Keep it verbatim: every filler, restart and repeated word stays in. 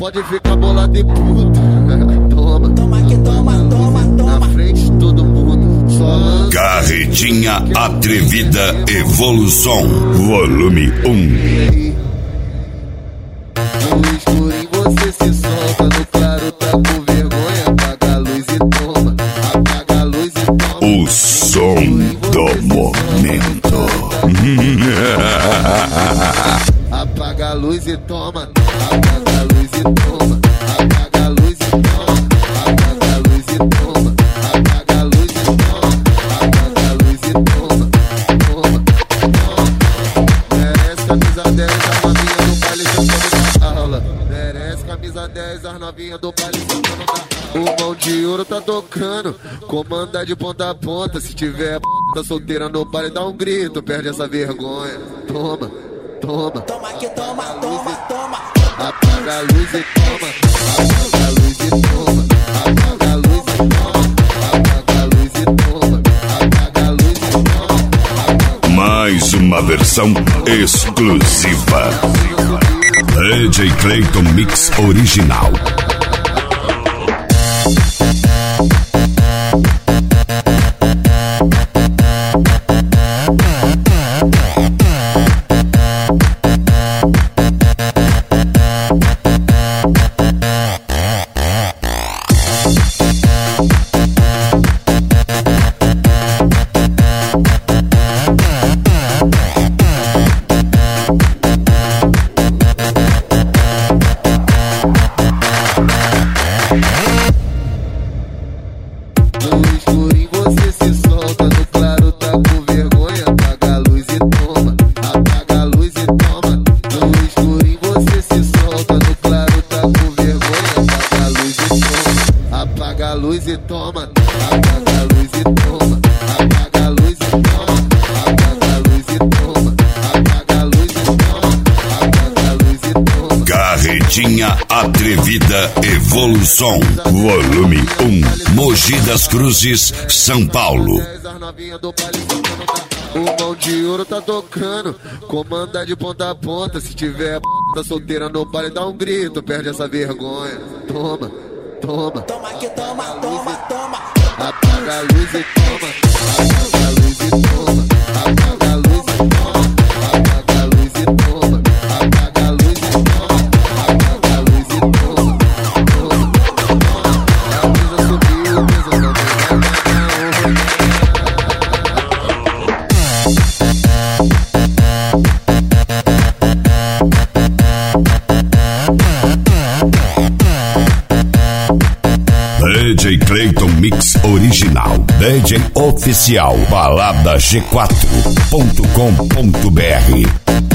pode ficar bolado e puta. Toma, Toma que toma, toma, toma. na frente de todo mundo. Só lança. Carretinha Atrevida Evolução, volume um. E aí? No escurinho você se solta, no claro tá com vergonha. Apaga a luz e toma, apaga a luz e toma. O som do momento. Apaga a luz e toma, apaga a luz e toma, apaga a luz e toma, apaga a luz e toma, apaga a luz e toma, apaga a luz e toma, toma, toma. Merece camisa dez, as novinhas do baile sentando na aula. Merece camisa dez, as novinhas do baile sentando na aula. O mão de ouro tá tocando, comanda de ponta a ponta. Se tiver p*** solteira no baile, dá um grito, perde essa vergonha. Toma, toma. Toma que toma, toma, toma. Apaga a luz e toma, apaga a luz e toma, apaga a luz e toma, apaga a luz e toma, apaga a luz e toma. Mais uma versão exclusiva. D J Clayton Mix Original. No escurinho você se solta, no claro tá com vergonha. Apaga a luz e toma, apaga a luz e toma. No escurinho você se solta, no claro tá com vergonha. Apaga a luz e toma, apaga a luz e toma, apaga a luz e toma, apaga a luz e toma, apaga a luz e toma, apaga a luz e toma, apaga a luz e toma. Carretinha Atrevida Evolução, volume um. Mogi das Cruzes, São Paulo. As novinhas do baile sentando na aula. O mão de ouro tá tocando, comanda de ponta a ponta. Se tiver p*** solteira no baile, dá um grito, perde essa vergonha. Toma, toma. Toma que toma, toma, toma. Apaga a luz e toma, apaga a luz e toma, apaga a luz e toma, apaga a luz e toma, apaga a luz e toma, apaga a luz e toma, toma, toma. A brisa subiu, a brisa não D J Clayton Mix Original. D J Oficial. balada g quatro ponto com ponto br.